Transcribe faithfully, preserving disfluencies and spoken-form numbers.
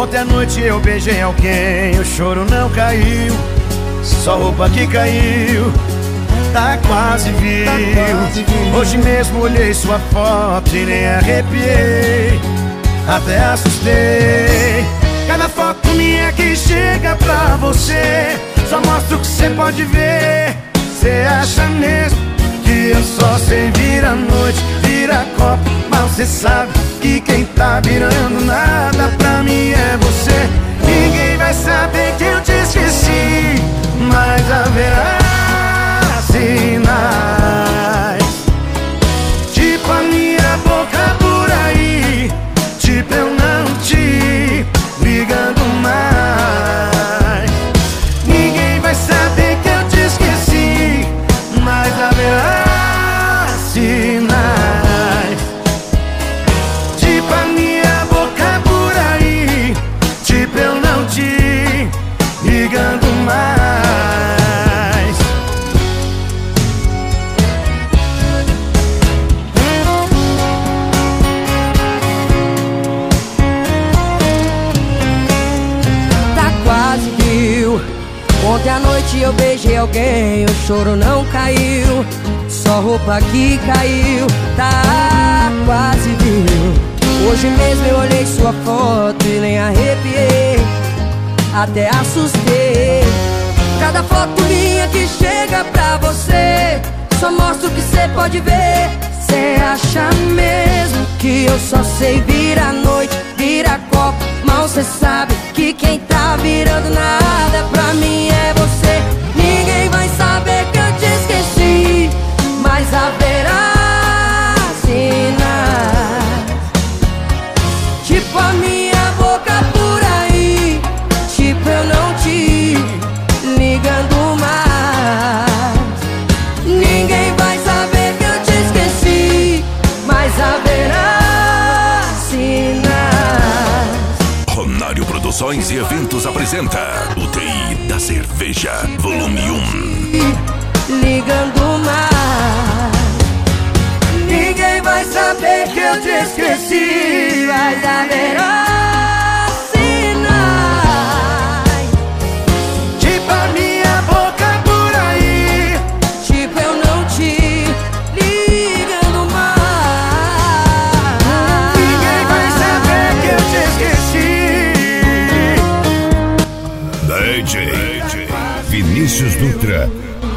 Ontem à noite eu beijei alguém, o choro não caiu, só roupa que caiu, tá quase viu. Hoje mesmo olhei sua foto e nem arrepiei, até assustei. Cada foto minha que chega pra você só mostra o que cê pode ver. Cê acha mesmo que eu só sei virar noite, virar copo, mas cê sabe que quem tá virando nada pra mim é você. Ninguém vai saber que eu te esqueci, mas haverá sinais, tipo a minha boca por aí, tipo eu não te ligando mais. Ninguém vai saber que eu te esqueci, mas haverá sinais, tipo a minha boca por aí, tipo eu não te ligando mais. Tá quase viu. Ontem à noite eu beijei alguém, o choro não caiu, só roupa que caiu, tá quase viu. Hoje mesmo eu olhei sua foto e nem arrepiei, até assustei. Cada foto minha que chega pra você só mostra o que cê pode ver. Cê acha mesmo que eu só sei virar noite, virar copo, mal cê sabe que quem tá virando nada pra mim é você. Ninguém vai saber que eu te esqueci, mas haverá sinais, tipo a minha boca por aí, tipo eu não te ligando mais. Ninguém vai saber que eu te esqueci, mas haverá sinais. Ronário Produções e Eventos apresenta U T I da Cerveja, volume um. Ligando mais. Ninguém vai saber que eu te esqueci, mas haverá sinais, Tipo a minha boca por aí, tipo eu não te ligando mais. ninguém vai saber que eu te esqueci. D J Vinícius Dutra.